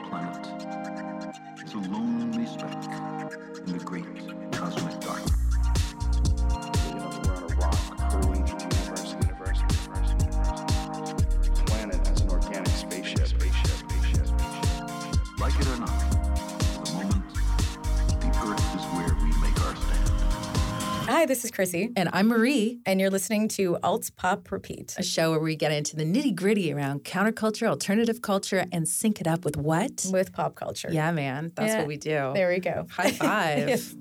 planet is a lonely speck in the great cosmic darkness. We're on a rock hurling through the universe. Planet as an organic spaceship. Like it or not, for the moment, the Earth is where we make our stand. Hi, this is Chrissy. And I'm Marie. And you're listening to Alt Pop Repeat, A show where we get into the nitty-gritty around counterculture, alternative culture, and sync it up with what? with pop culture. Yeah, man. That's what we do. There we go. High five. Yes.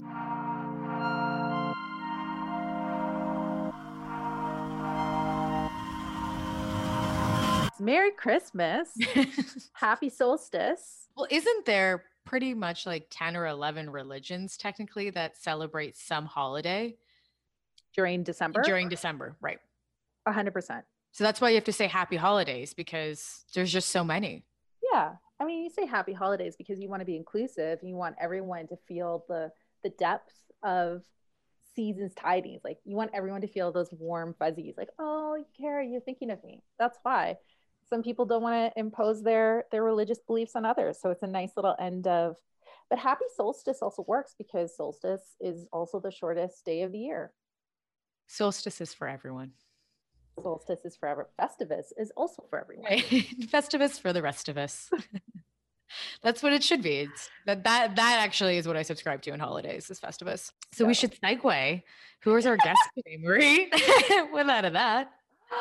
Merry Christmas. Happy solstice. Well, isn't there pretty much like 10 or 11 religions technically that celebrate some holiday During December? during December, right? 100%. So that's why you have to say happy holidays, because there's just so many. Yeah. I mean, you say happy holidays because you want to be inclusive. You want everyone to feel the depth of season's tidings. Like, you want everyone to feel those warm fuzzies. Like, oh, you care. You're thinking of me. That's why. Some people don't want to impose their religious beliefs on others. So it's a nice little end of, but happy solstice also works because solstice is also the shortest day of the year. Solstice is for everyone. Solstice is forever. Festivus is also for everyone. Right? Festivus for the rest of us. That's what it should be. It's that actually is what I subscribe to in holidays, is Festivus. So we should segue. Who is our guest today, Marie? With out of that.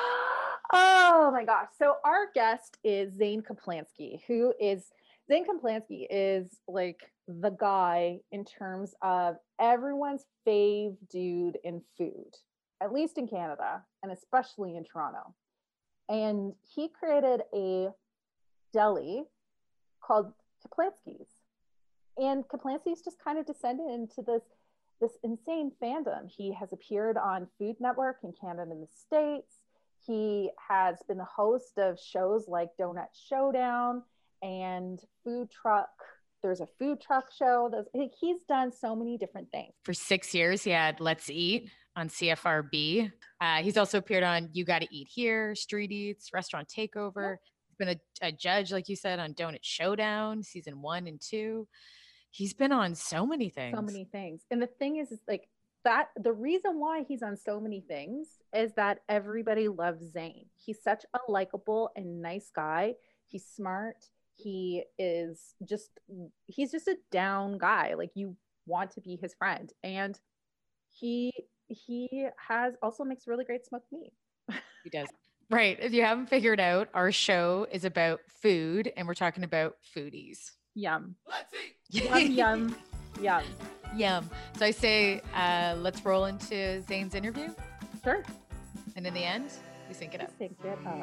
Oh my gosh. So our guest is Zane Kaplansky, Zane Kaplansky is like the guy in terms of everyone's fave dude in food, at least in Canada and especially in Toronto. And he created a deli called Kaplansky's. And Kaplansky's just kind of descended into this insane fandom. He has appeared on Food Network in Canada and the States. He has been the host of shows like Donut Showdown and Food Truck. There's a food truck show. He's done so many different things. For 6 years, he had Let's Eat on CFRB. He's also appeared on You Gotta Eat Here, Street Eats, Restaurant Takeover. He's been a judge, like you said, on Donut Showdown, season 1 and 2. He's been on so many things. So many things. And the thing is like that, the reason why he's on so many things is that everybody loves Zane. He's such a likable and nice guy. He's smart. He's just a down guy. Like, you want to be his friend. And he has also makes really great smoked meat. He does. Right. If you haven't figured out, our show is about food and we're talking about foodies. Yum. Let's eat! Yum, yum. Yum. So I say, let's roll into Zane's interview. Sure. And in the end, we sync it up. Sync it up.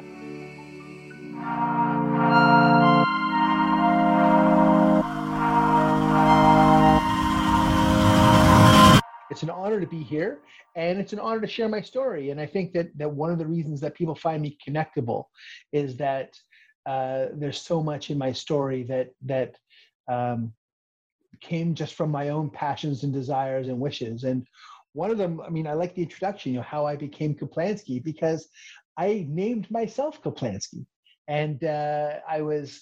It's an honor to be here, and it's an honor to share my story. And I think that one of the reasons that people find me connectable is that there's so much in my story that came just from my own passions and desires and wishes. And one of them, I mean, I like the introduction, how I became Kaplansky, because I named myself Kaplansky. And I was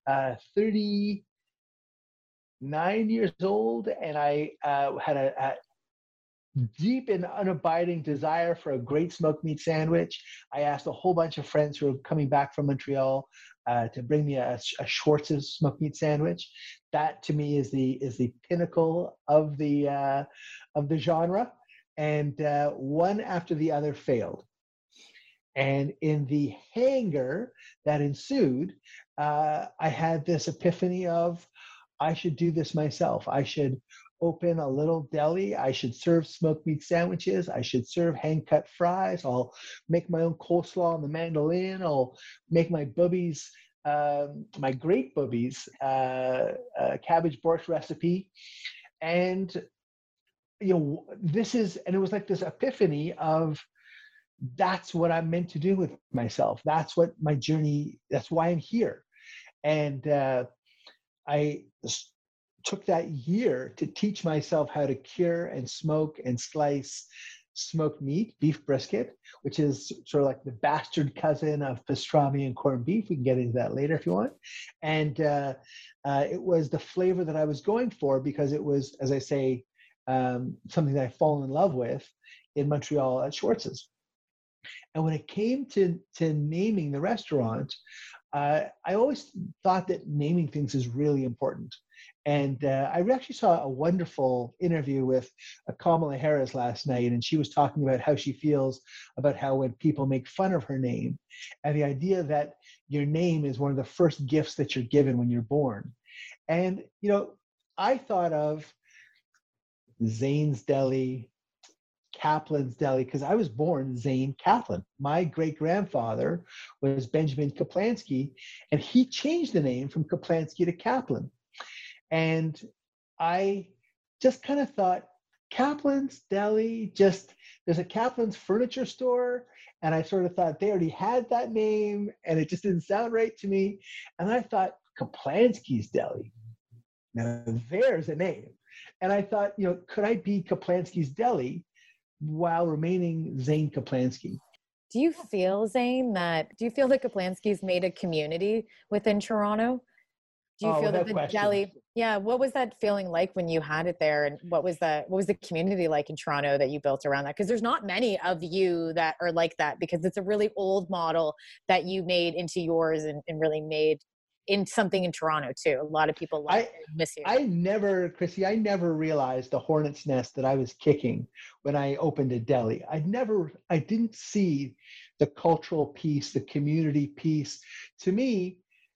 39 years old, and I had a deep and unabiding desire for a great smoked meat sandwich. I asked a whole bunch of friends who were coming back from Montreal to bring me a Schwartz's smoked meat sandwich. That to me is the pinnacle of the genre, and one after the other failed. And in the hangar that ensued, I had this epiphany of, I should do this myself. I should open a little deli. I should serve smoked meat sandwiches. I should serve hand-cut fries. I'll make my own coleslaw on the mandolin. I'll make my boobies, my great boobies, cabbage borscht recipe. And, it was like this epiphany of, that's what I'm meant to do with myself. That's what my journey, that's why I'm here. And I took that year to teach myself how to cure and smoke and slice smoked meat, beef brisket, which is sort of like the bastard cousin of pastrami and corned beef. We can get into that later if you want. And it was the flavor that I was going for because it was, as I say, something that I've fallen in love with in Montreal at Schwartz's. And when it came to naming the restaurant, I always thought that naming things is really important. And I actually saw a wonderful interview with Kamala Harris last night, and she was talking about how she feels about how when people make fun of her name, and the idea that your name is one of the first gifts that you're given when you're born. And, you know, I thought of Zane's Deli, Kaplan's Deli, because I was born Zane Kaplan. My great-grandfather was Benjamin Kaplansky, and he changed the name from Kaplansky to Kaplan. And I just kind of thought, Kaplan's Deli, there's a Kaplan's furniture store, and I sort of thought they already had that name, and it just didn't sound right to me. And I thought, Kaplansky's Deli, now there's a name. And I thought, you know, could I be Kaplansky's Deli while remaining Zane Kaplansky? Do you feel, Zane, that Kaplansky's made a community within Toronto? Do you feel that the deli, what was that feeling like when you had it there? And what was the community like in Toronto that you built around that? Because there's not many of you that are like that, because it's a really old model that you made into yours and really made in something in Toronto too. A lot of people miss you. Chrissy, I never realized the hornet's nest that I was kicking when I opened a deli. I didn't see the cultural piece, the community piece. To me,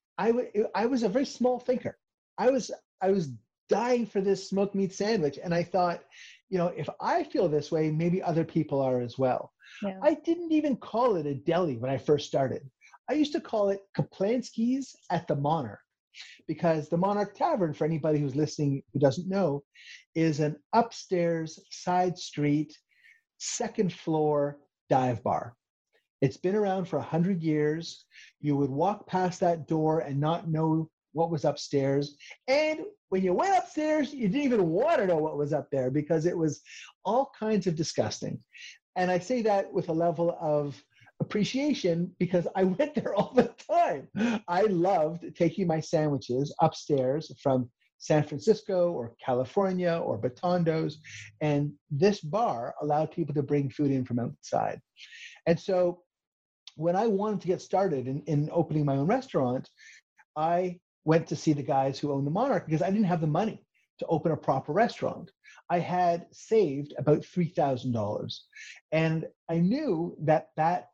I was a very small thinker. I was dying for this smoked meat sandwich, and I thought, you know, if I feel this way, maybe other people are as well. Yeah. I didn't even call it a deli when I first started. I used to call it Kaplansky's at the Monarch, because the Monarch Tavern, for anybody who's listening who doesn't know, is an upstairs, side street, second floor dive bar. It's been around for 100 years. You would walk past that door and not know what was upstairs. And when you went upstairs, you didn't even want to know what was up there because it was all kinds of disgusting. And I say that with a level of appreciation because I went there all the time. I loved taking my sandwiches upstairs from San Francisco or California or Batondos, and this bar allowed people to bring food in from outside. And so when I wanted to get started in opening my own restaurant, I went to see the guys who own the Monarch because I didn't have the money to open a proper restaurant. I had saved about $3,000, and I knew that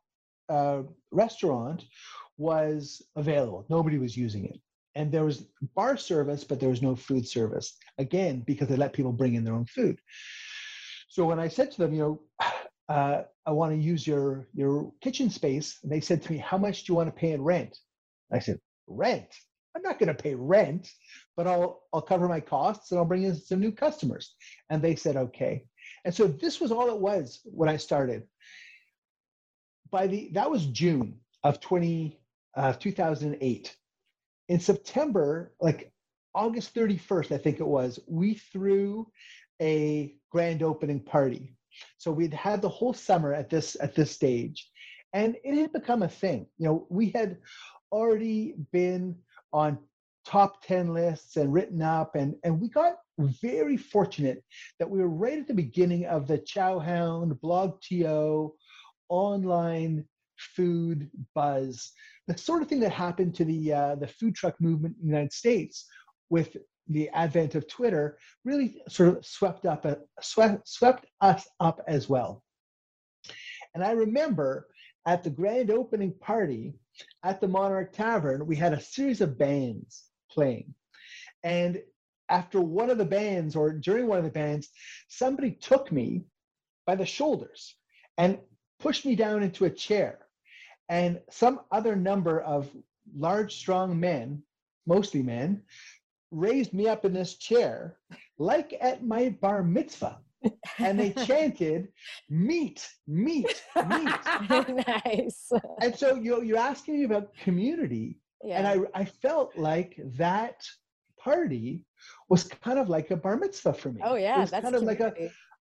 restaurant was available. Nobody was using it. And there was bar service, but there was no food service. Again, because they let people bring in their own food. So when I said to them, you know, I want to use your kitchen space, and they said to me, how much do you want to pay in rent? I said, rent? I'm not going to pay rent, but I'll cover my costs and I'll bring in some new customers. And they said, okay. And so this was all it was when I started. That was June of 2008. In September, like August 31st, I think it was, we threw a grand opening party. So we'd had the whole summer at this stage, and it had become a thing. You know, we had already been on top 10 lists and written up, and we got very fortunate that we were right at the beginning of the Chowhound, BlogTO, online food buzz, the sort of thing that happened to the food truck movement in the United States with the advent of Twitter really sort of swept us up as well. And I remember at the grand opening party at the Monarch Tavern, we had a series of bands playing. And after one of the bands, or during one of the bands, somebody took me by the shoulders and pushed me down into a chair. And some other number of large, strong men, mostly men, raised me up in this chair, like at my bar mitzvah. And they chanted, meat, meat, meat. Nice. And so you're asking me about community. Yeah. And I felt like that party was kind of like a bar mitzvah for me. Oh, yeah. It was that's kind of community. like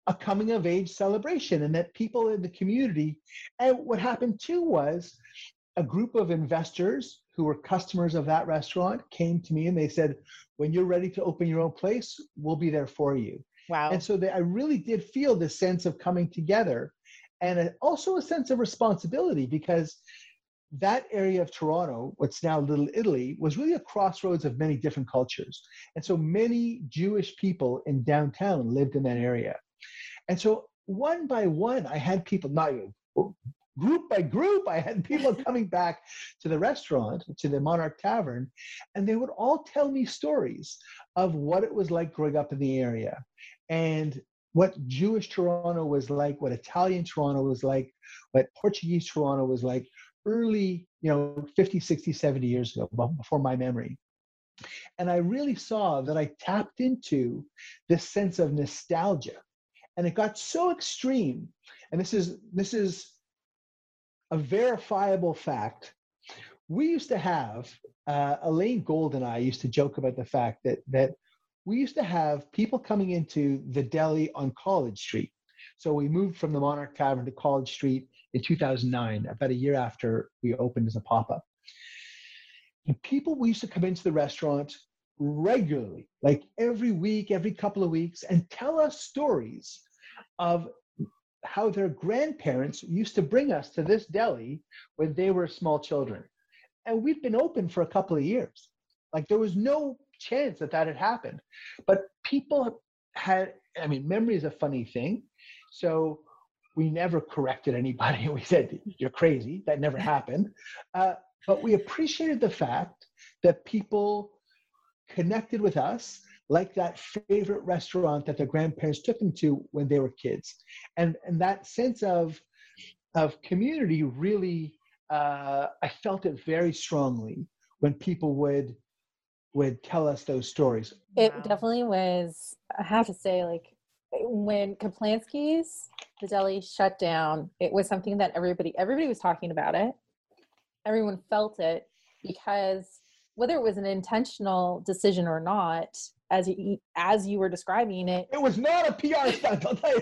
a coming of age celebration, and that people in the community, and what happened too was a group of investors who were customers of that restaurant came to me and they said, when you're ready to open your own place, we'll be there for you. Wow. And so I really did feel this sense of coming together, and also a sense of responsibility, because that area of Toronto, what's now Little Italy, was really a crossroads of many different cultures. And so many Jewish people in downtown lived in that area. And so one by one, I had people, not group by group, I had people coming back to the restaurant, to the Monarch Tavern, and they would all tell me stories of what it was like growing up in the area, and what Jewish Toronto was like, what Italian Toronto was like, what Portuguese Toronto was like early, 50, 60, 70 years ago, before my memory. And I really saw that I tapped into this sense of nostalgia. And it got so extreme, and this is a verifiable fact. We used to have, Elaine Gold and I used to joke about the fact that we used to have people coming into the deli on College Street. So we moved from the Monarch Tavern to College Street in 2009, about a year after we opened as a pop-up. And we used to come into the restaurant regularly, like every week, every couple of weeks, and tell us stories of how their grandparents used to bring us to this deli when they were small children. And we'd been open for a couple of years. Like, there was no chance that had happened. But people had, memory is a funny thing. So we never corrected anybody. We said, you're crazy. That never happened. But we appreciated the fact that people connected with us like that favorite restaurant that their grandparents took them to when they were kids. And that sense of community really, I felt it very strongly when people would tell us those stories. It definitely was, I have to say, like, when Kaplansky's, the deli, shut down, it was something that everybody was talking about it. Everyone felt it, because whether it was an intentional decision or not, as you were describing it, it was not a PR stunt, I'll tell you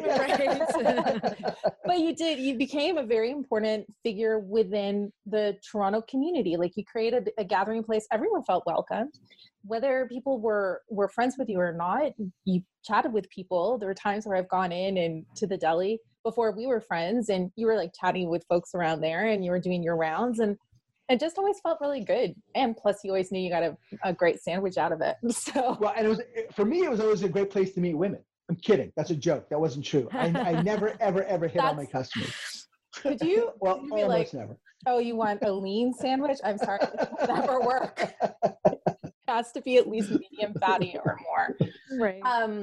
that. But you became a very important figure within the Toronto community. Like, you created a gathering place. Everyone felt welcomed. Whether people were friends with you or not, you chatted with people. There were times where I've gone in and to the deli before we were friends, and you were like chatting with folks around there, and you were doing your rounds, and it just always felt really good. And plus, you always knew you got a great sandwich out of it. So, well, and for me, it was always a great place to meet women. I'm kidding. That's a joke. That wasn't true. I never, ever hit on my customers. Could you? Well, could you be almost like, never. Oh, you want a lean sandwich? I'm sorry, it will never work. It has to be at least medium fatty or more. Right.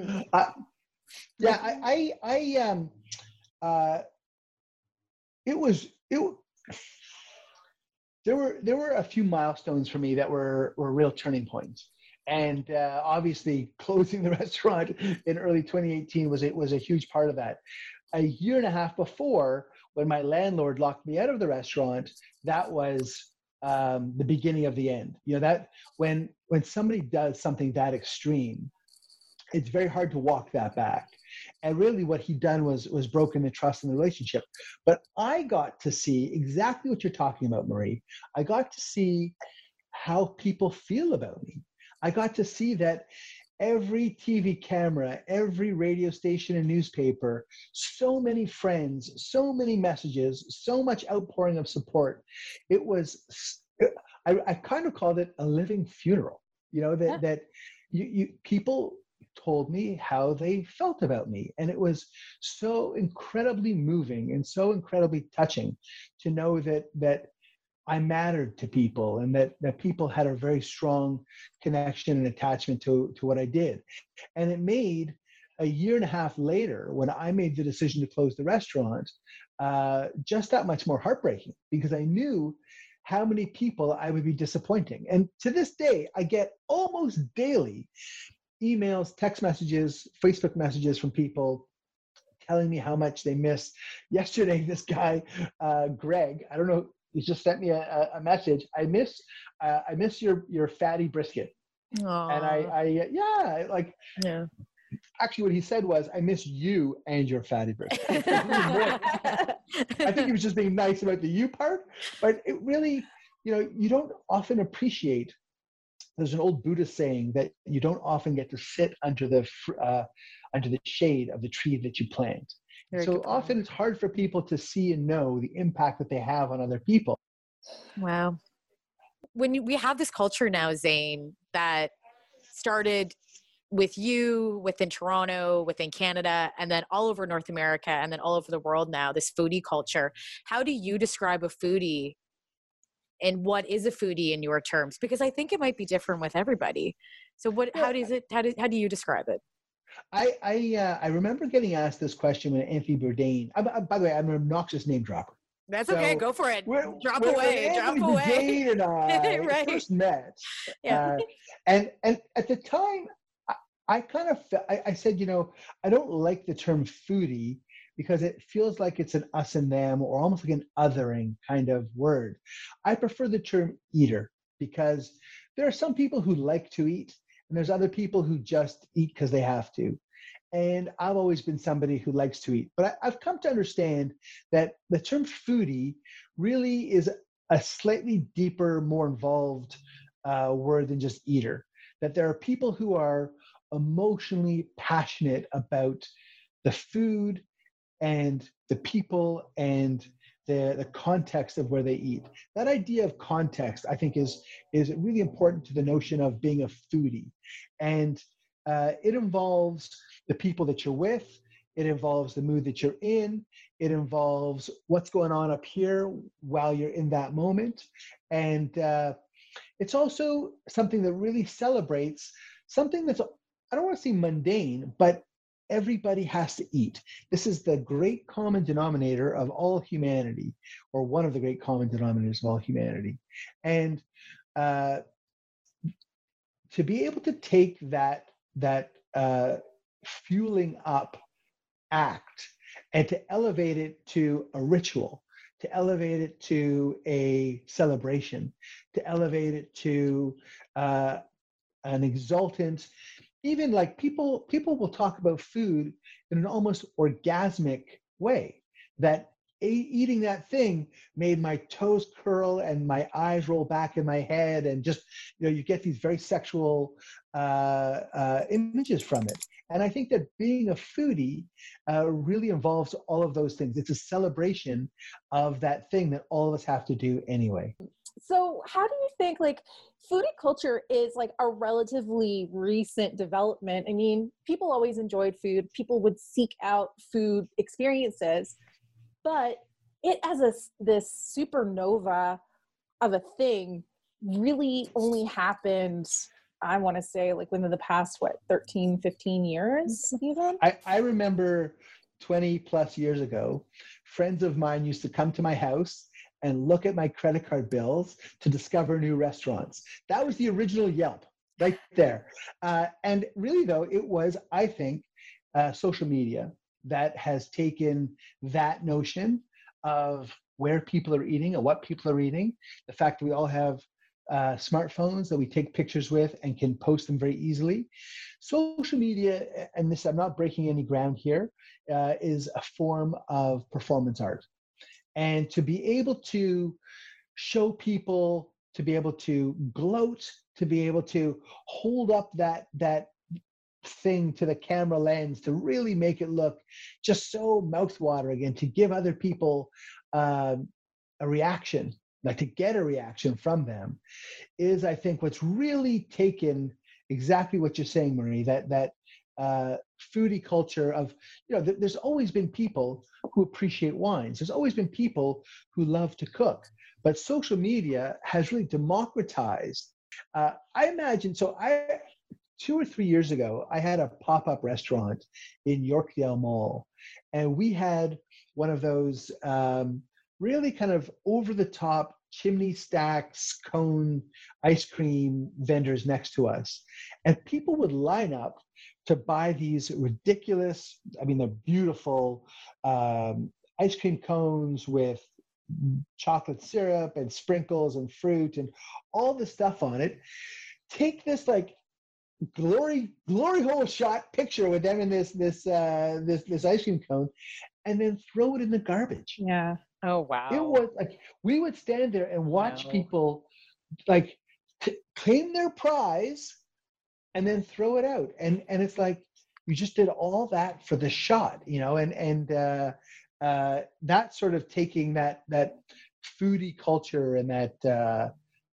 There were a few milestones for me that were real turning points. And obviously closing the restaurant in early 2018 was a huge part of that. A year and a half before, when my landlord locked me out of the restaurant, that was the beginning of the end. That when somebody does something that extreme, it's very hard to walk that back. And really what he'd done was broken the trust in the relationship. But I got to see exactly what you're talking about, Marie. I got to see how people feel about me. I got to see that every TV camera, every radio station and newspaper, so many friends, so many messages, so much outpouring of support. It was, I kind of called it a living funeral, that people told me how they felt about me. And it was so incredibly moving and so incredibly touching to know that I mattered to people, and that people had a very strong connection and attachment to what I did. And it made a year and a half later, when I made the decision to close the restaurant, just that much more heartbreaking, because I knew how many people I would be disappointing. And to this day, I get almost daily emails, text messages, Facebook messages from people telling me how much they miss. Yesterday, this guy, Greg, I don't know, he just sent me a message. I miss your fatty brisket. Aww. And actually what he said was, I miss you and your fatty burger. I think he was just being nice about the you part, but it really, you don't often appreciate. There's an old Buddhist saying that you don't often get to sit under the shade of the tree that you plant. So often it's hard for people to see and know the impact that they have on other people. Wow. When we have this culture now, Zane, that started with you within Toronto, within Canada, and then all over North America, and then all over the world now, this foodie culture. How do you describe a foodie, and what is a foodie in your terms? Because I think it might be different with everybody. So how do you describe it? I remember getting asked this question when Anthony Bourdain, by the way, I'm an obnoxious name dropper. That's okay. Go for it. Drop away. Anthony Bourdain and I right. first met. Yeah. And at the time, I kind of I said, I don't like the term foodie because it feels like it's an us and them, or almost like an othering kind of word. I prefer the term eater because there are some people who like to eat, and there's other people who just eat because they have to. And I've always been somebody who likes to eat. But I've come to understand that the term foodie really is a slightly deeper, more involved word than just eater. That there are people who are emotionally passionate about the food and the people and the context of where they eat. That idea of context, I think, is really important to the notion of being a foodie. And it involves the people that you're with. It involves the mood that you're in. It involves what's going on up here while you're in that moment. And it's also something that really celebrates something that's, I don't want to say mundane, but everybody has to eat. This is the great common denominator of all humanity, or one of the great common denominators of all humanity. And to be able to take that fueling up act and to elevate it to a ritual, to elevate it to a celebration, to elevate it to an exultant, even like people will talk about food in an almost orgasmic way, that eating that thing made my toes curl and my eyes roll back in my head, and just, you get these very sexual images from it. And I think that being a foodie really involves all of those things. It's a celebration of that thing that all of us have to do anyway. So how do you think foodie culture is a relatively recent development? I mean, people always enjoyed food. People would seek out food experiences, but it as this supernova of a thing really only happened, I want to say within the past, 13, 15 years even? I remember 20 plus years ago, friends of mine used to come to my house and look at my credit card bills to discover new restaurants. That was the original Yelp right there. And really though, it was, I think, social media that has taken that notion of where people are eating and what people are eating. The fact that we all have smartphones that we take pictures with and can post them very easily. Social media, and this, I'm not breaking any ground here, is a form of performance art. And to be able to show people, to be able to gloat, to be able to hold up that thing to the camera lens, to really make it look just so mouthwatering, and to give other people a reaction, to get a reaction from them, is, I think, what's really taken exactly what you're saying, Marie, that foodie culture of, there's always been people who appreciate wines. There's always been people who love to cook, but social media has really democratized. I imagine, 2 or 3 years ago, I had a pop-up restaurant in Yorkdale Mall, and we had one of those really kind of over-the-top chimney stacked cone ice cream vendors next to us. And people would line up to buy these ridiculous, they're beautiful ice cream cones with chocolate syrup and sprinkles and fruit and all the stuff on it. Take this glory hole shot picture with them in this ice cream cone, and then throw it in the garbage. Yeah. Oh wow. It was like we would stand there and watch people like claim their prize and then throw it out, and it's like you just did all that for the shot, and that sort of taking that foodie culture and that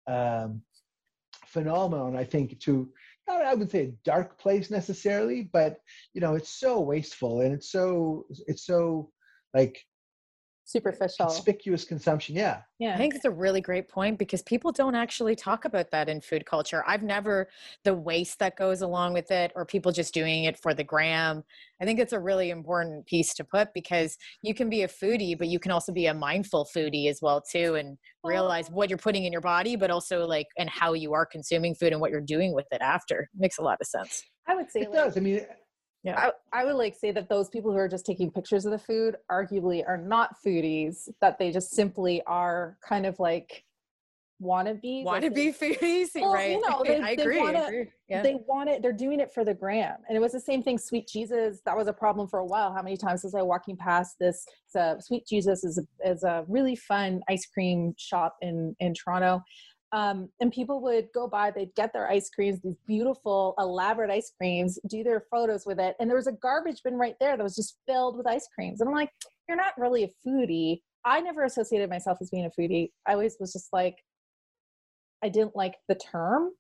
phenomenon, I think, to not, I would say, a dark place necessarily, but it's so wasteful, and it's so like superficial, conspicuous consumption. Yeah. I think it's a really great point because people don't actually talk about that in food culture. I've never, the waste that goes along with it, or people just doing it for the gram. I think it's a really important piece to put, because you can be a foodie, but you can also be a mindful foodie as well too, and realize what you're putting in your body, but also like, and how you are consuming food and what you're doing with it after. It makes a lot of sense. I would say it does. I mean, yeah, I would like say that those people who are just taking pictures of the food arguably are not foodies, that they just simply are kind of like wannabes. Foodies, well, right? I agree. They want it. They're doing it for the gram. And it was the same thing. Sweet Jesus, that was a problem for a while. How many times was I walking past this? Sweet Jesus is a really fun ice cream shop in Toronto. And people would go by, they'd get their ice creams, these beautiful, elaborate ice creams, do their photos with it. And there was a garbage bin right there that was just filled with ice creams. And I'm like, you're not really a foodie. I never associated myself as being a foodie. I always was just like, I didn't like the term.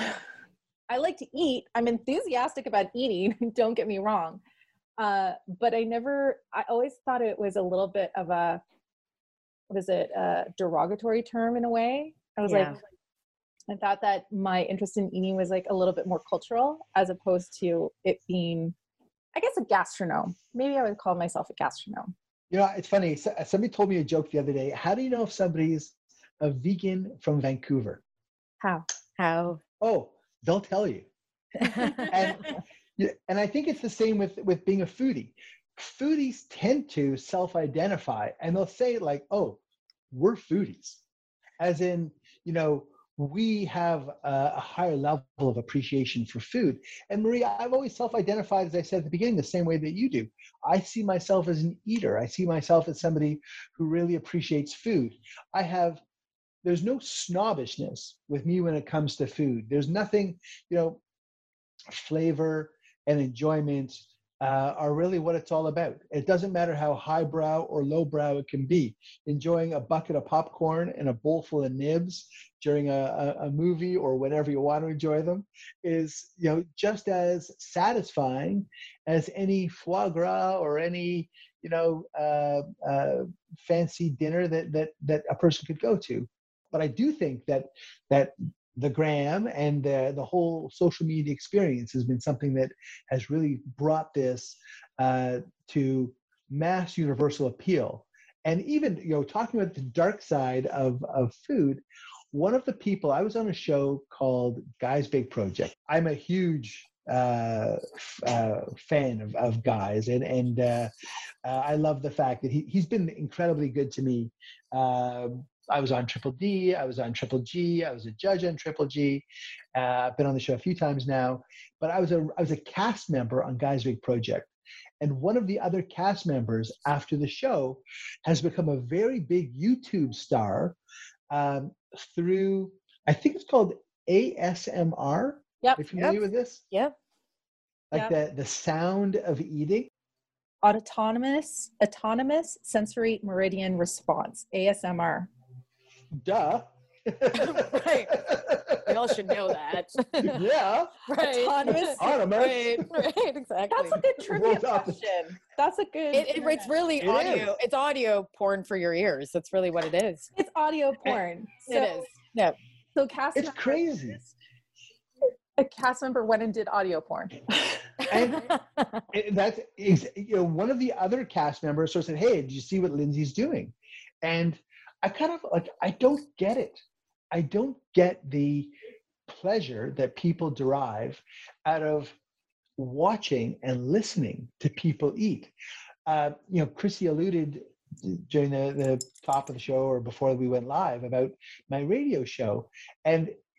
I like to eat. I'm enthusiastic about eating. Don't get me wrong. But I always thought it was a little bit of a derogatory term in a way. I was like, I thought that my interest in eating was like a little bit more cultural, as opposed to it being, I guess, a gastronome. Maybe I would call myself a gastronome. It's funny. Somebody told me a joke the other day. How do you know if somebody's a vegan from Vancouver? How? Oh, they'll tell you. and I think it's the same with being a foodie. Foodies tend to self-identify, and they'll say like, oh, we're foodies. As in, we have a higher level of appreciation for food. And Maria, I've always self-identified, as I said at the beginning, the same way that you do. I see myself as an eater. I see myself as somebody who really appreciates food. There's no snobbishness with me when it comes to food. There's nothing, flavor and enjoyment are really what it's all about. It doesn't matter how highbrow or lowbrow it can be. Enjoying a bucket of popcorn and a bowl full of nibs during a movie or whenever you want to enjoy them is, just as satisfying as any foie gras or any, fancy dinner that a person could go to. But I do think that the gram and the whole social media experience has been something that has really brought this to mass universal appeal. And even, talking about the dark side of food, one of the people, I was on a show called Guy's Big Project. I'm a huge fan of Guy's, and I love the fact that he's been incredibly good to me. I was on Triple D, I was on Triple G, I was a judge on Triple G. I've been on the show a few times now, but I was a cast member on Guy's Big Project. And one of the other cast members after the show has become a very big YouTube star through, I think it's called ASMR. Yep. Are you familiar with this? Yep. Like the sound of eating? Autonomous sensory meridian response, ASMR. Duh. Right. We all should know that. Yeah. Right. Autonomous. Right, exactly. That's a good trivia question. That's a good. It's really audio. It's audio porn for your ears. That's really what it is. It's audio porn. It is. Yeah. So cast. It's crazy. A cast member went and did audio porn. And that's one of the other cast members sort of said, "Hey, did you see what Lindsay's doing?" And I kind of I don't get it. I don't get the pleasure that people derive out of watching and listening to people eat. Chrissy alluded during the top of the show or before we went live about my radio show, and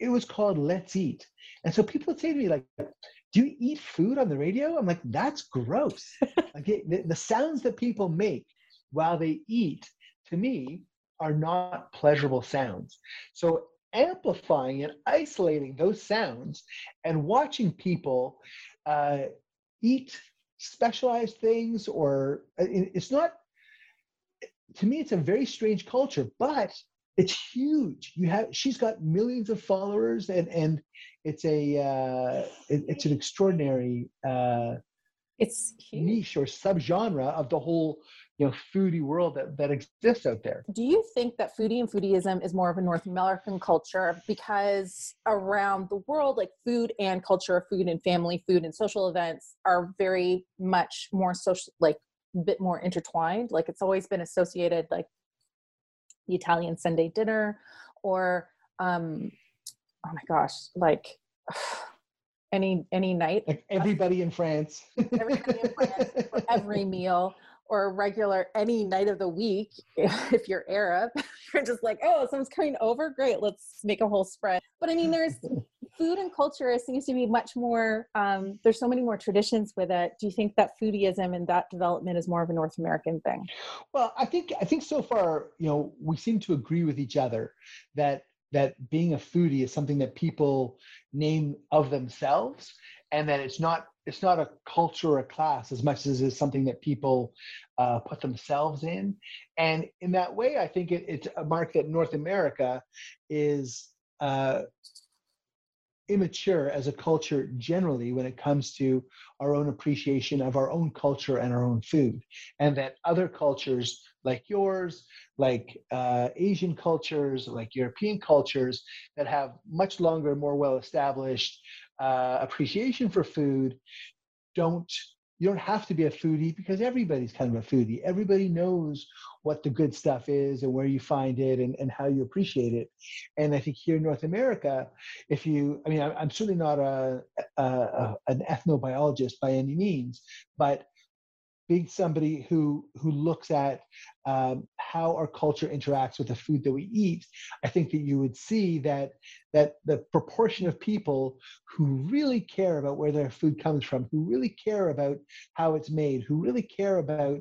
it was called Let's Eat. And so people would say to me, like, do you eat food on the radio? I'm like, that's gross. Like the sounds that people make while they eat, to me, are not pleasurable sounds. So amplifying and isolating those sounds and watching people eat specialized things, or it's not, to me, it's a very strange culture, but it's huge. She's got millions of followers, and it's it's an extraordinary it's huge. Niche or subgenre of the whole foodie world that exists out there. Do you think that foodie and foodieism is more of a North American culture, because around the world, like food and culture, food and family, food and social events are very much more social, like a bit more intertwined? Like it's always been associated, like the Italian Sunday dinner, or oh my gosh, like any night, like everybody in France, for every meal, or a regular any night of the week. If you're Arab, you're just like, oh, someone's coming over, great, let's make a whole spread. But I mean, there's food and culture seems to be much more, there's so many more traditions with it. Do you think that foodieism and that development is more of a North American thing? Well, I think so far, we seem to agree with each other that being a foodie is something that people name of themselves, and that it's not a culture or a class as much as it's something that people put themselves in. And in that way, I think it's a mark that North America is immature as a culture generally when it comes to our own appreciation of our own culture and our own food, and that other cultures like yours, like Asian cultures, like European cultures that have much longer, more well-established appreciation for food, you don't have to be a foodie, because everybody's kind of a foodie. Everybody knows what the good stuff is and where you find it and how you appreciate it. And I think here in North America, I'm certainly not an ethnobiologist by any means, but being somebody who looks at how our culture interacts with the food that we eat, I think that you would see that the proportion of people who really care about where their food comes from, who really care about how it's made, who really care about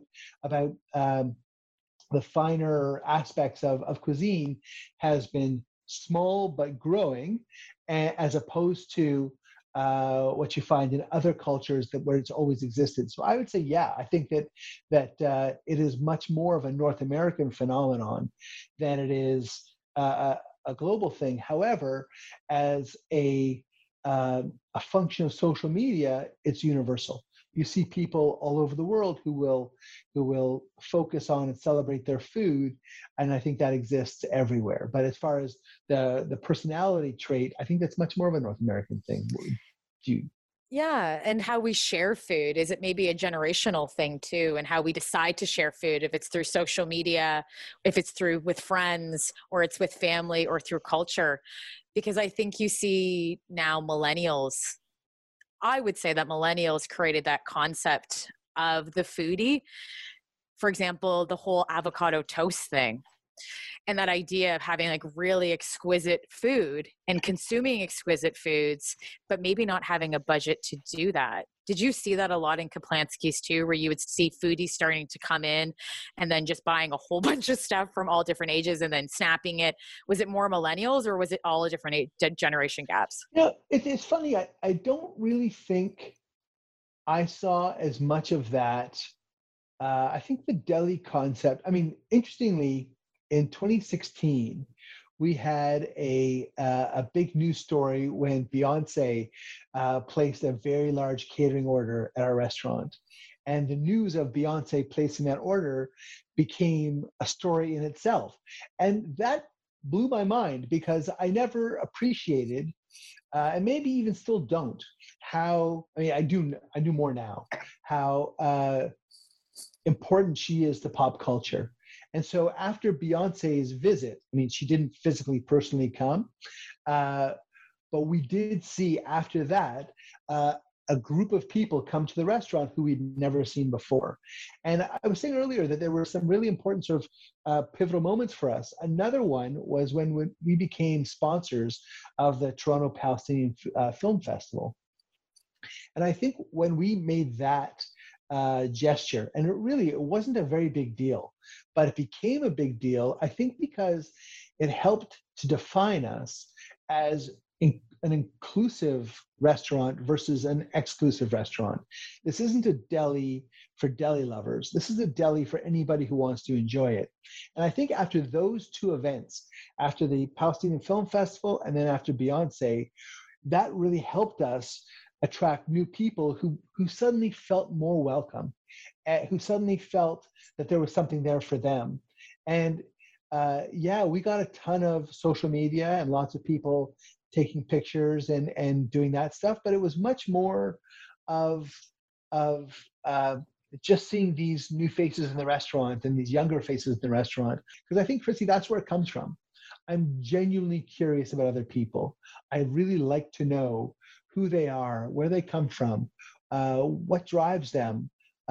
the finer aspects of cuisine, has been small but growing, as opposed to what you find in other cultures where it's always existed. So I would say, yeah, I think that it is much more of a North American phenomenon than it is a global thing. However, as a function of social media, it's universal. You see people all over the world who will focus on and celebrate their food, and I think that exists everywhere. But as far as the personality trait, I think that's much more of a North American thing. Yeah, and how we share food. Is it maybe a generational thing too, and how we decide to share food, if it's through social media, if it's through with friends, or it's with family, or through culture? Because I think you see now millennials, I would say that millennials created that concept of the foodie. For example, the whole avocado toast thing, and that idea of having like really exquisite food and consuming exquisite foods, but maybe not having a budget to do that. Did you see that a lot in Kaplansky's too, where you would see foodies starting to come in and then just buying a whole bunch of stuff from all different ages and then snapping it? Was it more millennials, or was it all different generation gaps? It's funny. I don't really think I saw as much of that. I think the deli concept, interestingly, in 2016, we had a big news story when Beyonce placed a very large catering order at our restaurant. And the news of Beyonce placing that order became a story in itself. And that blew my mind, because I never appreciated, and maybe even still don't, I do more now, how important she is to pop culture. And so after Beyonce's visit, she didn't physically, personally come, but we did see after that a a group of people come to the restaurant who we'd never seen before. And I was saying earlier that there were some really important sort of pivotal moments for us. Another one was when we became sponsors of the Toronto Palestinian Film Festival. And I think when we made that gesture, and it wasn't a very big deal, but it became a big deal, I think because it helped to define us as an inclusive restaurant versus an exclusive restaurant. This isn't a deli for deli lovers. This is a deli for anybody who wants to enjoy it. And I think after those two events, after the Palestinian Film Festival and then after Beyonce, that really helped us attract new people who suddenly felt more welcome, who suddenly felt that there was something there for them. And we got a ton of social media and lots of people taking pictures and doing that stuff, but it was much more of just seeing these new faces in the restaurant and these younger faces in the restaurant. Because I think, Chrissy, that's where it comes from. I'm genuinely curious about other people. I really like to know who they are, where they come from, what drives them.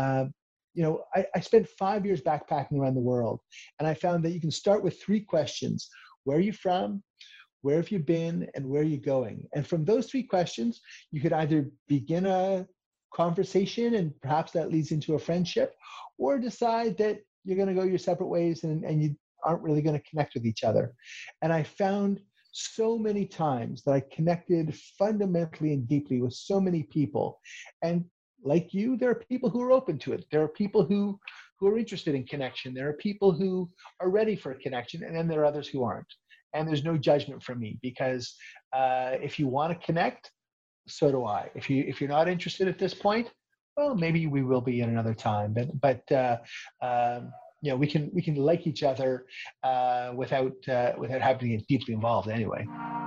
I spent 5 years backpacking around the world, and I found that you can start with 3 questions. Where are you from? Where have you been? And where are you going? And from those 3 questions, you could either begin a conversation and perhaps that leads into a friendship, or decide that you're going to go your separate ways and you aren't really going to connect with each other. And I found so many times that I connected fundamentally and deeply with so many people. And like you, there are people who are open to it. There are people who are interested in connection. There are people who are ready for a connection, and then there are others who aren't. And there's no judgment from me, because if you want to connect, so do I. If you're not interested at this point, well, maybe we will be at another time. But we can like each other without having to get deeply involved anyway.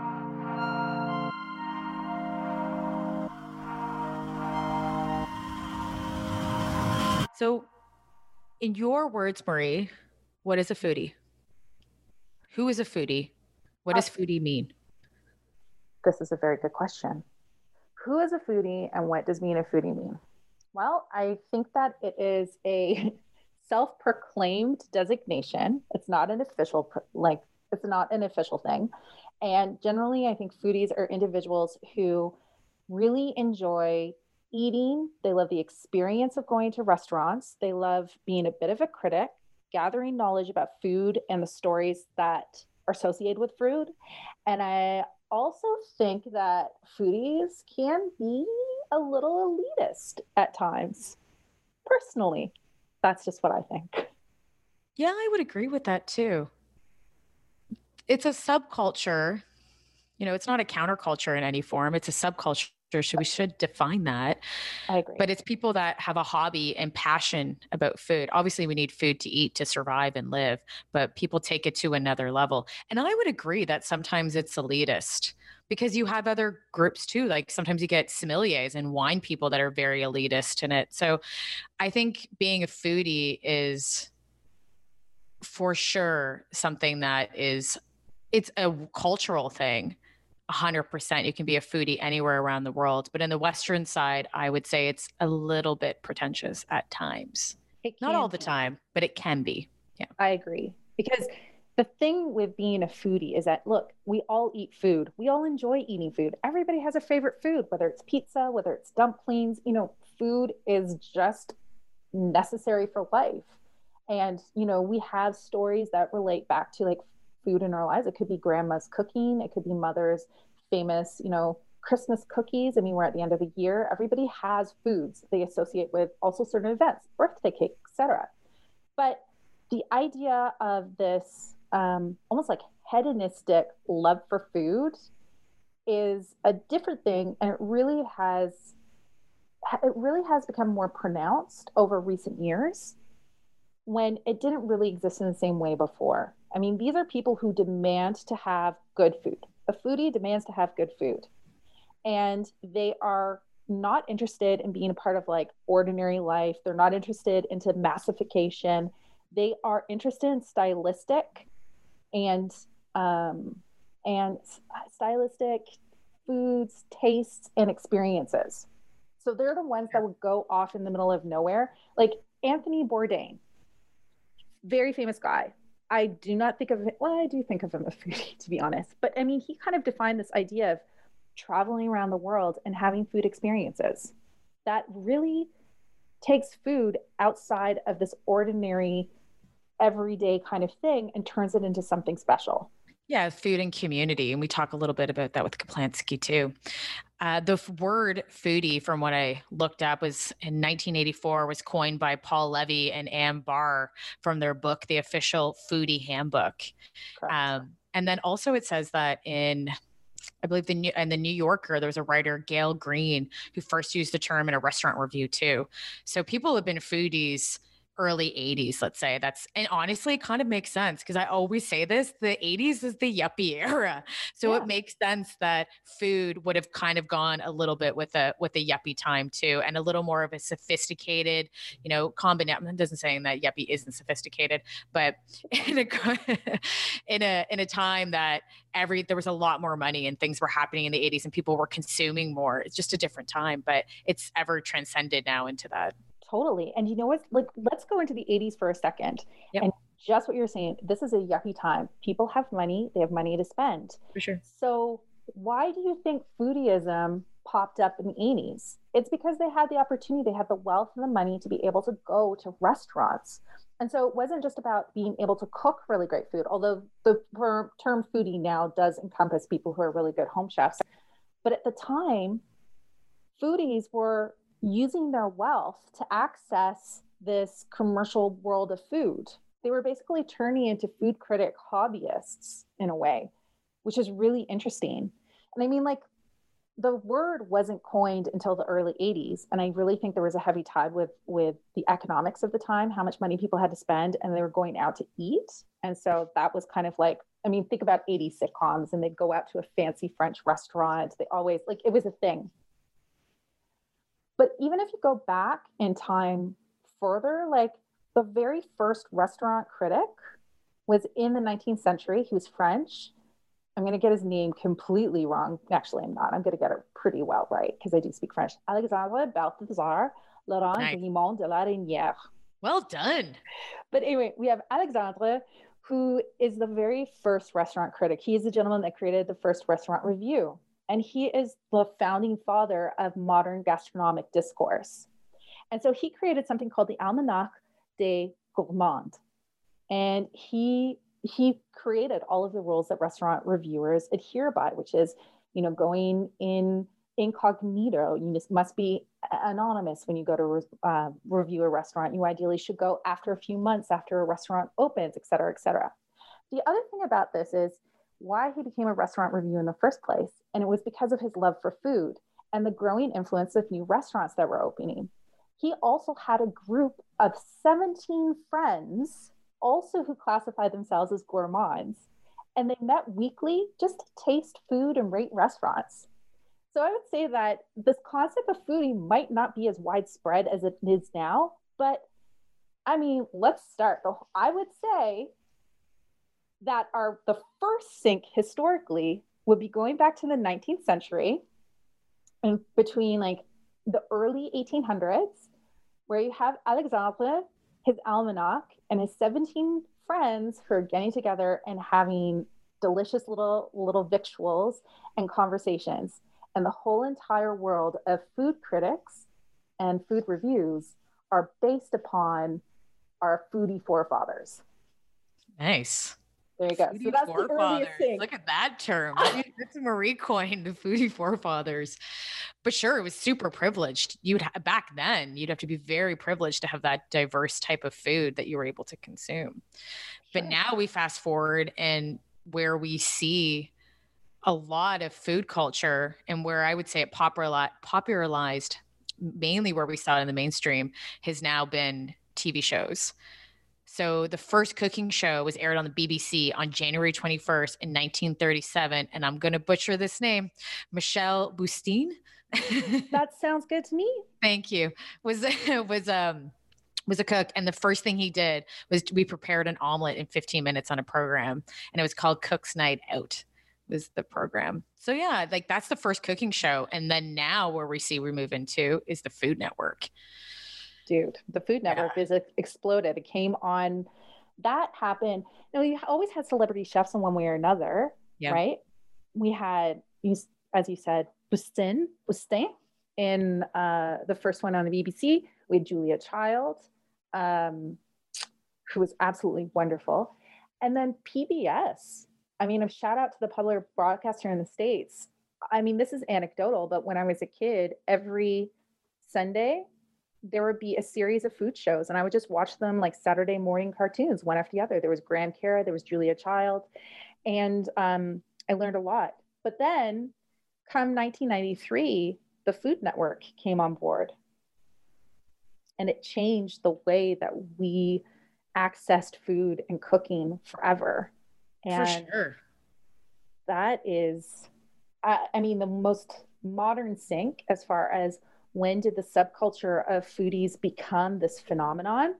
So, in your words, Marie, what is a foodie? Who is a foodie? What does foodie mean? This is a very good question. Who is a foodie and what does being a foodie mean? Well, I think that it is a self-proclaimed designation. It's not an official, it's not an official thing. And generally, I think foodies are individuals who really enjoy eating. They love the experience of going to restaurants. They love being a bit of a critic, gathering knowledge about food and the stories that are associated with food. And I also think that foodies can be a little elitist at times. Personally, that's just what I think. Yeah, I would agree with that too. It's a subculture. It's not a counterculture in any form. It's a subculture. So we should define that. I agree. But it's people that have a hobby and passion about food. Obviously, we need food to eat to survive and live, but people take it to another level. And I would agree that sometimes it's elitist, because you have other groups too. Like sometimes you get sommeliers and wine people that are very elitist in it. So I think being a foodie is for sure something that it's a cultural thing. 100%. You can be a foodie anywhere around the world. But in the Western side, I would say it's a little bit pretentious at times. Not all the time, but it can be. Yeah, I agree. Because the thing with being a foodie is that, look, we all eat food. We all enjoy eating food. Everybody has a favorite food, whether it's pizza, whether it's dumplings. Food is just necessary for life. And, we have stories that relate back to food in our lives. It could be grandma's cooking. It could be mother's famous, Christmas cookies. I mean, we're at the end of the year. Everybody has foods they associate with also certain events, birthday cake, etc. But the idea of this almost like hedonistic love for food is a different thing, and it really has become more pronounced over recent years, when it didn't really exist in the same way before. I mean, these are people who demand to have good food. A foodie demands to have good food. And they are not interested in being a part of ordinary life. They're not interested into massification. They are interested in stylistic foods, tastes, and experiences. So they're the ones that would go off in the middle of nowhere. Like Anthony Bourdain, very famous guy. I do not think of him, well, I do think of him as foodie, to be honest. But I mean, he kind of defined this idea of traveling around the world and having food experiences that really takes food outside of this ordinary, everyday kind of thing and turns it into something special. Yeah, food and community. And we talk a little bit about that with Kaplansky too. The word foodie, from what I looked up, was in 1984, was coined by Paul Levy and Ann Barr from their book, The Official Foodie Handbook. And then also it says that in, I believe the New Yorker, there was a writer, Gail Green, who first used the term in a restaurant review too. So people have been foodies early 80s, let's say. And honestly, it kind of makes sense because I always say this, the 80s is the yuppie era. So it makes sense that food would have kind of gone a little bit with the yuppie time too, and a little more of a sophisticated, combination. It doesn't saying that yuppie isn't sophisticated, but in a time that there was a lot more money and things were happening in the 80s and people were consuming more. It's just a different time, but it's ever transcended now into that. Totally. And you know what? Like, let's go into the 80s for a second. Yep. And just what you're saying, this is a yuppie time. People have money. They have money to spend. For sure. So why do you think foodieism popped up in the 80s? It's because they had the opportunity. They had the wealth and the money to be able to go to restaurants. And so it wasn't just about being able to cook really great food, although the term foodie now does encompass people who are really good home chefs. But at the time, foodies were using their wealth to access this commercial world of food. They were basically turning into food critic hobbyists in a way, which is really interesting. And I mean, like, the word wasn't coined until the early 80s. And I really think there was a heavy tide with the economics of the time, how much money people had to spend, and they were going out to eat. And so that was kind of like, I mean, think about 80s sitcoms, and they'd go out to a fancy French restaurant. They always, like, it was a thing. But even if you go back in time further, like the very first restaurant critic was in the 19th century. He was French. I'm going to get his name completely wrong. Actually, I'm not. I'm going to get it pretty well right because I do speak French. Alexandre Balthazar Laurent Grimond de la Reynière. Well done. But anyway, we have Alexandre, who is the very first restaurant critic. He is the gentleman that created the first restaurant review. And he is the founding father of modern gastronomic discourse. And so he created something called the Almanach des Gourmands. And he created all of the rules that restaurant reviewers adhere by, which is, going in incognito. You must be anonymous when you go to review a restaurant. You ideally should go after a few months after a restaurant opens, et cetera, et cetera. The other thing about this is why he became a restaurant reviewer in the first place. And it was because of his love for food and the growing influence of new restaurants that were opening. He also had a group of 17 friends, also who classified themselves as gourmands. And they met weekly just to taste food and rate restaurants. So I would say that this concept of foodie might not be as widespread as it is now. But I mean, let's start. I would say that the first sync historically would be going back to the 19th century and between like the early 1800s, where you have Alexandre, his almanac, and his 17 friends who are getting together and having delicious little victuals and conversations. And the whole entire world of food critics and food reviews are based upon our foodie forefathers. Nice. There you go. Foodie so that's the earliest thing. Look at that term. That's Marie coined, the foodie forefathers. But sure, it was super privileged. Back then, you'd have to be very privileged to have that diverse type of food that you were able to consume. Sure. But now we fast forward and where we see a lot of food culture and where I would say it popularized, mainly where we saw it in the mainstream, has now been TV shows. So the first cooking show was aired on the BBC on January 21st in 1937. And I'm going to butcher this name, Michel Boustine. That sounds good to me. Thank you. Was a cook. And the first thing he did was we prepared an omelet in 15 minutes on a program. And it was called Cook's Night Out. was the program. So yeah, like that's the first cooking show. And then now where we move into is the Food Network. Dude, the Food Network is exploded. It came on, that happened. You always had celebrity chefs in one way or another, right? We had, as you said, Bustin in the first one on the BBC. We had Julia Child, who was absolutely wonderful. And then PBS. I mean, a shout out to the public broadcaster in the States. I mean, this is anecdotal, but when I was a kid, every Sunday, there would be a series of food shows, and I would just watch them like Saturday morning cartoons, one after the other. There was Graham Cara, there was Julia Child, and I learned a lot. But then come 1993, the Food Network came on board, and it changed the way that we accessed food and cooking forever. And for sure. That is, I mean, the most modern sync as far as when did the subculture of foodies become this phenomenon?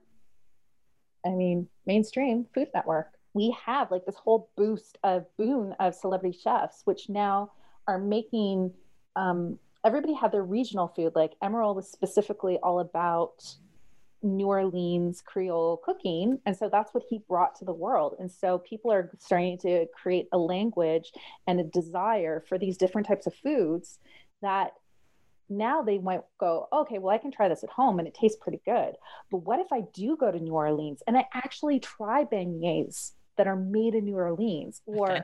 I mean, mainstream Food Network. We have like this whole boon of celebrity chefs, which now are making everybody have their regional food. Like Emeril was specifically all about New Orleans Creole cooking. And so that's what he brought to the world. And so people are starting to create a language and a desire for these different types of foods that now they might go, okay, well, I can try this at home and it tastes pretty good. But what if I do go to New Orleans and I actually try beignets that are made in New Orleans, or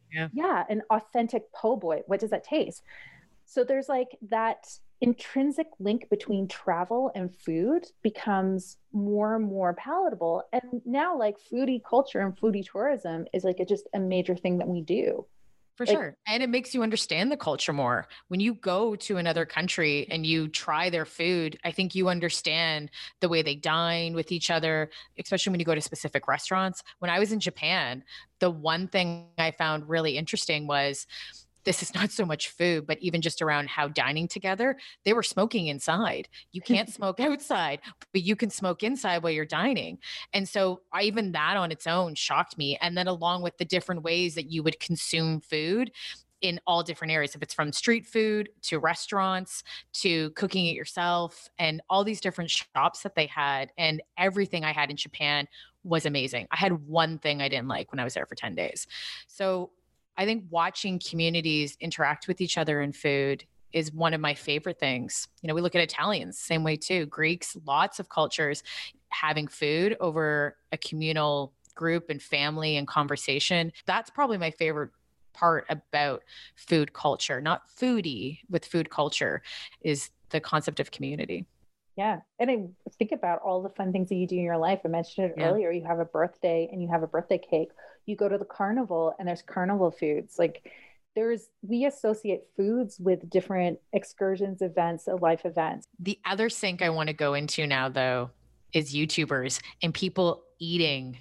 an authentic po' boy? What does that taste? So there's like that intrinsic link between travel and food becomes more and more palatable. And now like foodie culture and foodie tourism is like just a major thing that we do. For sure. And it makes you understand the culture more. When you go to another country and you try their food, I think you understand the way they dine with each other, especially when you go to specific restaurants. When I was in Japan, the one thing I found really interesting was, this is not so much food, but even just around how dining together, they were smoking inside. You can't smoke outside, but you can smoke inside while you're dining. And so even that on its own shocked me. And then along with the different ways that you would consume food in all different areas, if it's from street food to restaurants to cooking it yourself, and all these different shops that they had, and everything I had in Japan was amazing. I had one thing I didn't like when I was there for 10 days. So I think watching communities interact with each other in food is one of my favorite things. You know, we look at Italians, same way too, Greeks, lots of cultures having food over a communal group and family and conversation. That's probably my favorite part about food culture, not foodie with food culture, is the concept of community. Yeah. And I think about all the fun things that you do in your life. I mentioned it earlier. You have a birthday and you have a birthday cake. You go to the carnival and there's carnival foods. Like we associate foods with different excursions, events, life events. The other sink I want to go into now, though, is YouTubers and people eating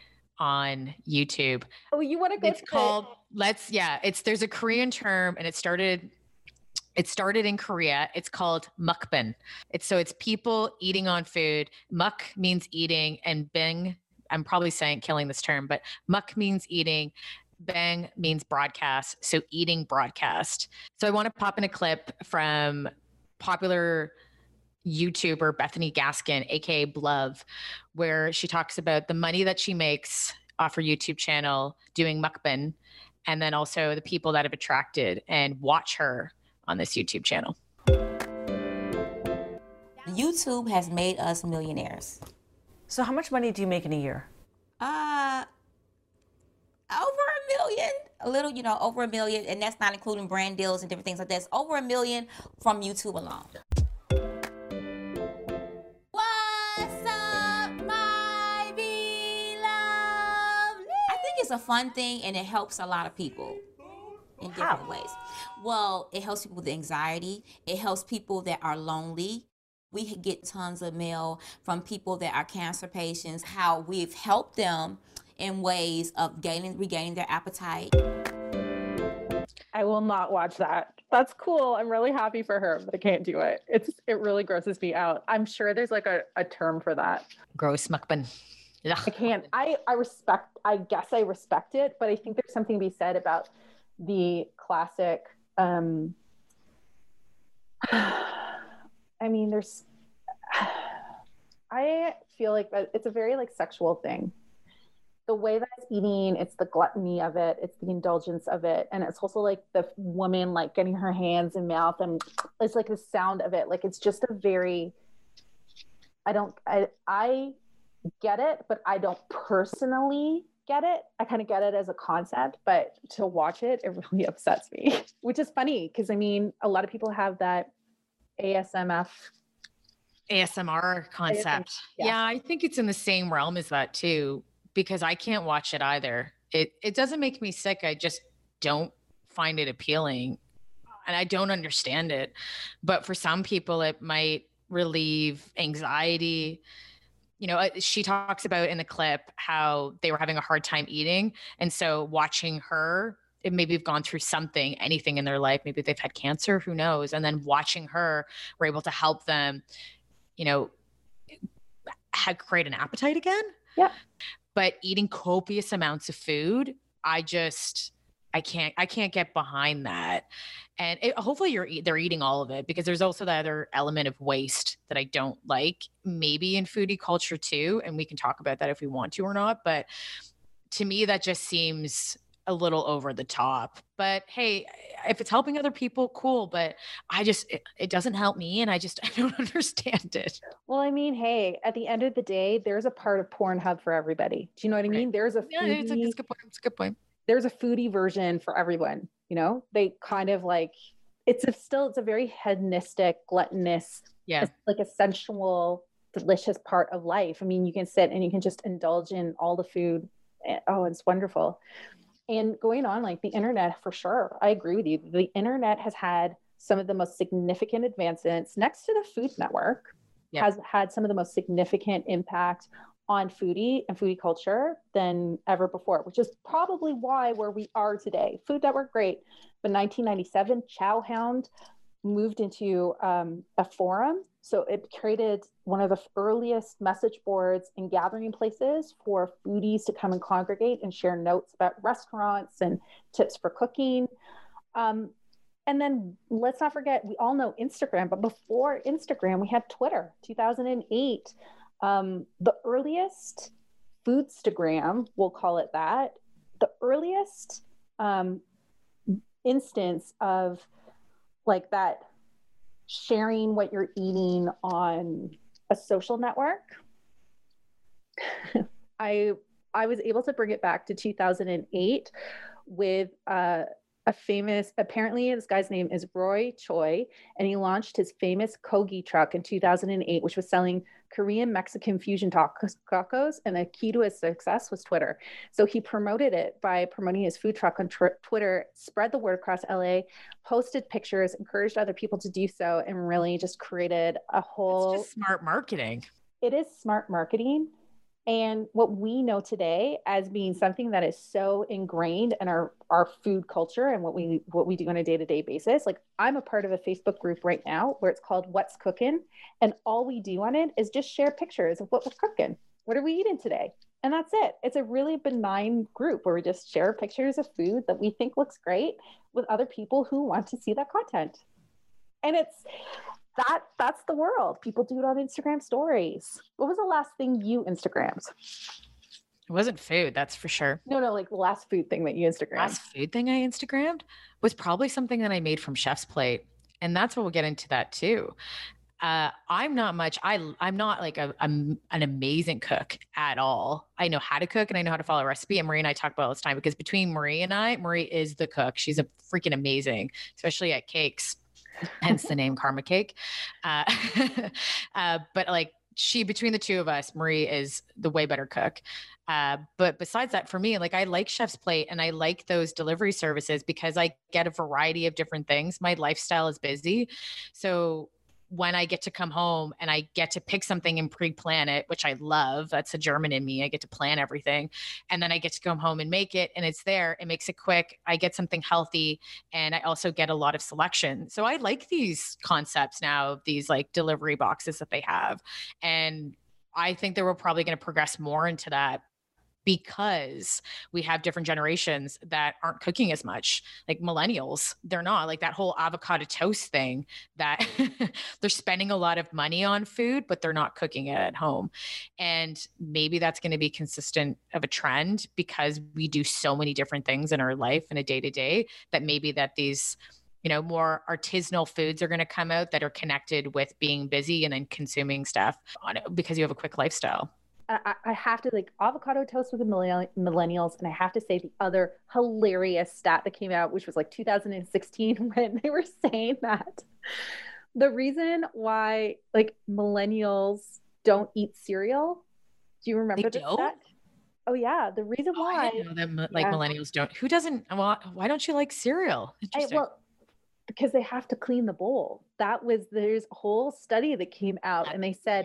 on YouTube. Oh, you want to go? It's called, there's a Korean term, and it started in Korea. It's called mukbang. It's people eating on food. Muk means eating, and bang, I'm probably killing this term, but muk means eating. Bang means broadcast. So eating broadcast. So I want to pop in a clip from popular YouTuber Bethany Gaskin, aka Blove, where she talks about the money that she makes off her YouTube channel doing mukbang, and then also the people that have attracted and watch her on this YouTube channel. YouTube has made us millionaires. So how much money do you make in a year? Over $1 million, a little, over $1 million, and that's not including brand deals and different things like that. It's over $1 million from YouTube alone. What's up, my beloved? I think it's a fun thing, and it helps a lot of people in different ways. Well, it helps people with anxiety. It helps people that are lonely. We get tons of mail from people that are cancer patients, how we've helped them in ways of regaining their appetite. I will not watch that. That's cool. I'm really happy for her, but I can't do it. It really grosses me out. I'm sure there's like a term for that. Gross mukbang. I can't. I guess I respect it, but I think there's something to be said about the classic, I mean, I feel like that it's a very like sexual thing. The way that it's eating, it's the gluttony of it, it's the indulgence of it. And it's also like the woman like getting her hands and mouth, and it's like the sound of it. Like it's just a very, I get it, but I don't personally get it. I kind of get it as a concept, but to watch it, it really upsets me, which is funny because I mean, a lot of people have that ASMR concept. Yeah, I think it's in the same realm as that too, because I can't watch it either. It doesn't make me sick. I just don't find it appealing and I don't understand it. But for some people, it might relieve anxiety. You know, she talks about in the clip how they were having a hard time eating. And so watching her, it maybe have gone through something, anything in their life, maybe they've had cancer, who knows? And then watching her, we're able to help them, you know, create an appetite again. Yeah. But eating copious amounts of food, I can't get behind that. And hopefully they're eating all of it, because there's also the other element of waste that I don't like, maybe in foodie culture too. And we can talk about that if we want to or not. But to me, that just seems a little over the top. But hey, if it's helping other people, cool. But it doesn't help me. And I don't understand it. Well, I mean, hey, at the end of the day, there's a part of Pornhub for everybody. Do you know what I mean? There's a foodie, it's a good point. There's a foodie version for everyone. You know, they kind of like, it's a very hedonistic, gluttonous, like a sensual, delicious part of life. I mean, you can sit and you can just indulge in all the food. Oh, it's wonderful. And going on like the internet, for sure. I agree with you. The internet has had some of the most significant advancements next to the Food Network, has had some of the most significant impact on foodie and foodie culture than ever before, which is probably why where we are today. Food Network, great. But 1997, Chowhound moved into a forum. So it created one of the earliest message boards and gathering places for foodies to come and congregate and share notes about restaurants and tips for cooking. And then let's not forget, we all know Instagram, but before Instagram, we had Twitter, 2008. The earliest Foodstagram, we'll call it that, the earliest instance of like that sharing what you're eating on a social network. I was able to bring it back to 2008 with a famous, apparently this guy's name is Roy Choi, and he launched his famous Kogi truck in 2008, which was selling Korean Mexican fusion tacos, and the key to his success was Twitter. So he promoted it by promoting his food truck on Twitter, spread the word across LA, posted pictures, encouraged other people to do so, and really just created a whole... It's just smart marketing. It is smart marketing. And what we know today as being something that is so ingrained in our food culture and what we do on a day-to-day basis. Like I'm a part of a Facebook group right now where it's called What's Cooking. And all we do on it is just share pictures of what we're cooking. What are we eating today? And that's it. It's a really benign group where we just share pictures of food that we think looks great with other people who want to see that content. And that's the world. People do it on Instagram stories. What was the last thing you Instagrammed? It wasn't food, that's for sure. No, like the last food thing that you Instagrammed. Last food thing I Instagrammed was probably something that I made from Chef's Plate. And that's what we'll get into that too. I'm not much. I'm not like an amazing cook at all. I know how to cook and I know how to follow a recipe. And Marie and I talk about it all this time because between Marie and I, Marie is the cook. She's a freaking amazing, especially at cakes. Hence the name Karma Cake. But like between the two of us, Marie is the way better cook. But besides that, for me, like I like Chef's Plate and I like those delivery services because I get a variety of different things. My lifestyle is busy. So when I get to come home and I get to pick something and pre-plan it, which I love, that's a German in me. I get to plan everything. And then I get to come home and make it and it's there. It makes it quick. I get something healthy and I also get a lot of selection. So I like these concepts now, these like delivery boxes that they have. And I think that we're probably going to progress more into that because we have different generations that aren't cooking as much. Like millennials, they're not, like that whole avocado toast thing, that they're spending a lot of money on food, but they're not cooking it at home. And maybe that's going to be consistent of a trend because we do so many different things in our life in a day to day, that maybe that these, you know, more artisanal foods are going to come out that are connected with being busy and then consuming stuff on it because you have a quick lifestyle. I have to, like, avocado toast with the millennials. And I have to say the other hilarious stat that came out, which was like 2016, when they were saying that the reason why like millennials don't eat cereal. Do you remember this stat? Oh yeah. The reason why. I didn't know that like millennials don't. Who doesn't? Well, why don't you like cereal? Well, because they have to clean the bowl. There's a whole study that came out, and they said,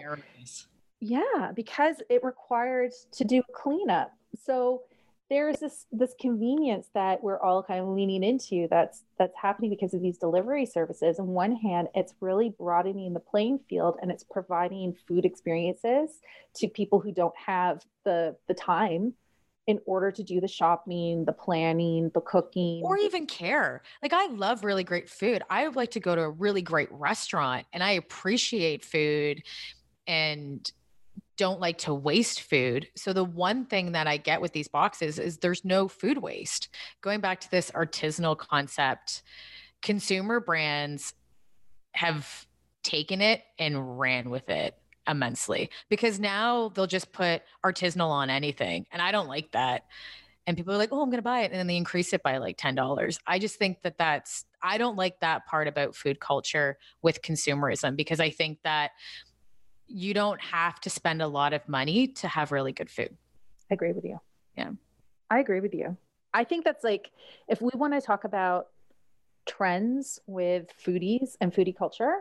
yeah, because it required to do a cleanup. So there's this convenience that we're all kind of leaning into that's happening because of these delivery services. On one hand, it's really broadening the playing field, and it's providing food experiences to people who don't have the time in order to do the shopping, the planning, the cooking. Or even care. Like, I love really great food. I would like to go to a really great restaurant, and I appreciate food and don't like to waste food. So the one thing that I get with these boxes is there's no food waste. Going back to this artisanal concept, consumer brands have taken it and ran with it immensely, because now they'll just put artisanal on anything. And I don't like that. And people are like, oh, I'm going to buy it. And then they increase it by like $10. I just think I don't like that part about food culture with consumerism, because I think that you don't have to spend a lot of money to have really good food. I agree with you. Yeah. I agree with you. I think that's like, if we want to talk about trends with foodies and foodie culture,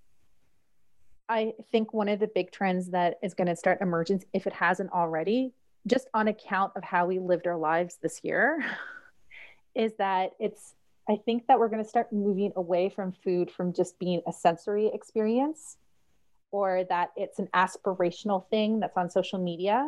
I think one of the big trends that is going to start emerging, if it hasn't already, just on account of how we lived our lives this year, is that I think that we're going to start moving away from food from just being a sensory experience, or that it's an aspirational thing that's on social media.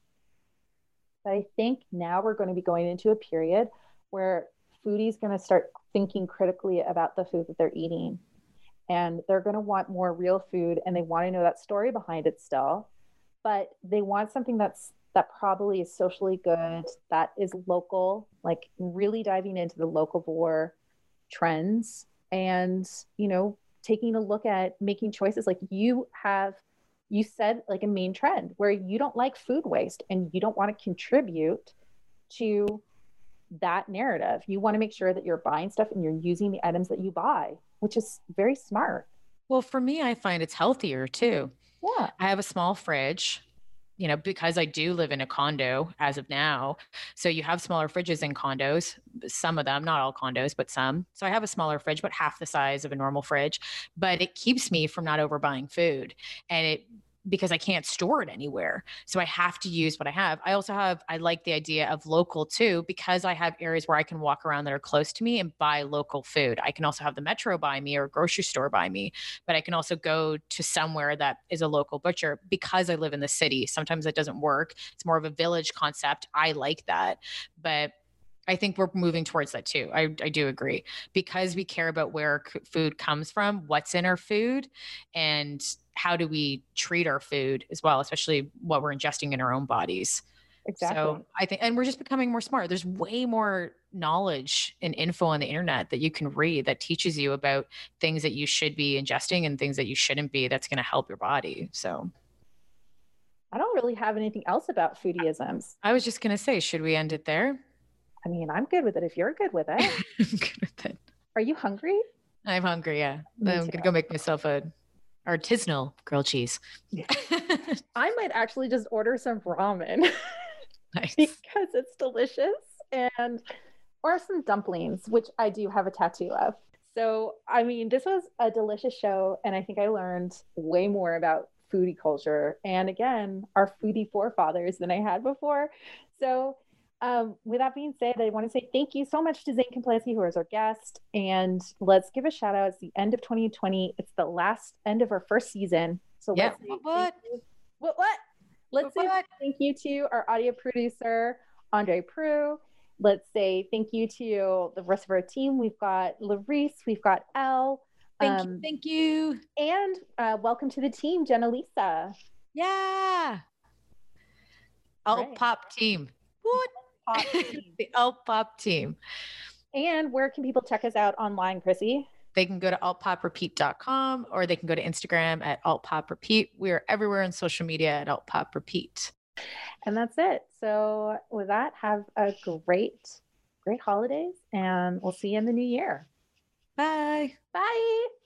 But I think now we're going to be going into a period where foodies going to start thinking critically about the food that they're eating. And they're going to want more real food, and they want to know that story behind it still. But they want something that probably is socially good, that is local, like really diving into the locavore trends, and, you know, taking a look at making choices. Like you said, like a main trend where you don't like food waste and you don't want to contribute to that narrative. You want to make sure that you're buying stuff and you're using the items that you buy, which is very smart. Well, for me, I find it's healthier too. Yeah. I have a small fridge, you know, because I do live in a condo as of now. So you have smaller fridges in condos, some of them, not all condos, but some. So I have a smaller fridge, about half the size of a normal fridge, but it keeps me from not overbuying food. And because I can't store it anywhere. So I have to use what I have. I like the idea of local too, because I have areas where I can walk around that are close to me and buy local food. I can also have the Metro by me or a grocery store by me, but I can also go to somewhere that is a local butcher because I live in the city. Sometimes that doesn't work. It's more of a village concept. I like that, but I think we're moving towards that too. I do agree, because we care about where food comes from, what's in our food, and how do we treat our food as well, especially what we're ingesting in our own bodies. Exactly. So I think, and we're just becoming more smart. There's way more knowledge and info on the internet that you can read that teaches you about things that you should be ingesting and things that you shouldn't be, that's going to help your body. So I don't really have anything else about foodieisms. I was just going to say, should we end it there? I mean, I'm good with it if you're good with it. I'm good with it. Are you hungry? I'm hungry, yeah. I'm going to go make myself a artisanal grilled cheese. I might actually just order some ramen. Nice. Because it's delicious, or some dumplings, which I do have a tattoo of. So, I mean, this was a delicious show, and I think I learned way more about foodie culture, and again, our foodie forefathers than I had before. So, with that being said, I want to say thank you so much to Zane Komplansky, who is our guest, and let's give a shout out. It's the end of 2020. It's the last end of our first season. So yeah. Let's say what? Let's say thank you to our audio producer, Andre Prue. Let's say thank you to the rest of our team. We've got Larice, we've got Elle. Thank you. And welcome to the team, Jenna Lisa. Yeah. Alt Pop team. What? Pop team. The Alt Pop team. And where can people check us out online, Chrissy? They can go to altpoprepeat.com or they can go to Instagram at altpoprepeat. We are everywhere on social media at altpoprepeat. And that's it. So with that, have a great holidays, and we'll see you in the new year. Bye. Bye.